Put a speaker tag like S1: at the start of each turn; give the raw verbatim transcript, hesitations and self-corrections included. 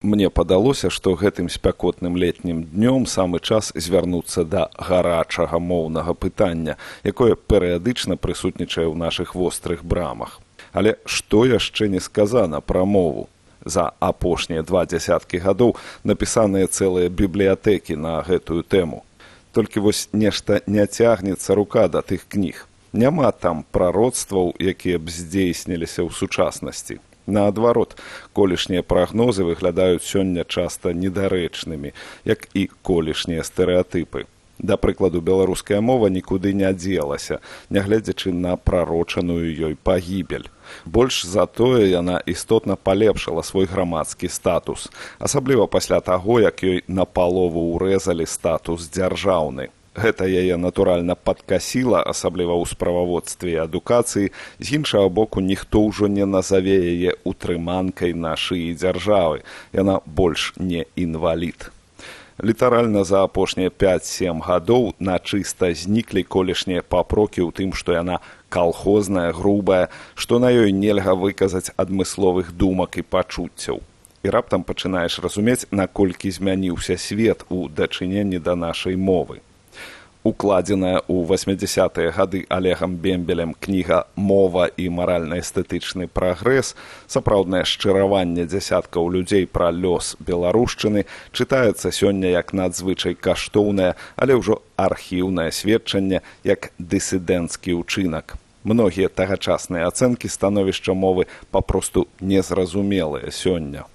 S1: Мне падалося, што гэтым спякотным летнім днём самы час звярнуцца да гарачага моўнага пытання, якое перыядычна прысутнічае ў нашых вострых брамах. Але што яшчэ не сказана пра мову? За апошнія два дзясяткі гадоў напісаныя цэлыя бібліятэкі на гэтую тэму. Толькі вось нешта не цягнецца рука да тых кніг. Няма там прароцтваў, якія б здзейсніліся ў сучаснасці. Наадварот, колішнія прагнозы выглядаюць сёння часта недарэчнымі, як і колішнія стэрэатыпы. Да прыкладу, беларуская мова нікуды не дзелася, нягледзячы на прарочаную ёй пагібель. Больш за тое, яна істотна палепшыла свой грамадскі статус, асабліва пасля таго, як ёй напалову ўрэзалі статус дзяржаўны. Гэта яе, натуральна, падкасіла, асабліва ў справаводстве і адукацыі. З іншага боку, ніхто ўжо не назаве яе утрыманкай на шыі дзяржавы. Яна больш не інвалід. Літаральна за апошнія пяць-сем гадоў начыста зніклі колішнія папрокі ў тым, што яна калхозная, грубая, што на ёй нельга выказаць адмысловых думак і пачуццяў. І раптам пачынаеш разумець, наколькі змяніўся свет у дачыненні да нашай мовы. Укладзеная ў васьмідзясятыя гады Алегам Бембелем кніга «Мова і маральна-эстэтычны прагрэс», сапраўднае шчыраванне дзясяткаў людзей пра лёс беларушчыны, чытаецца сёння як надзвычай каштоўнае, але ўжо архіўнае сведчанне, як дысідэнцкі ўчынак. Многія тагачасныя ацэнкі становішча мовы папросту незразумелыя сёння.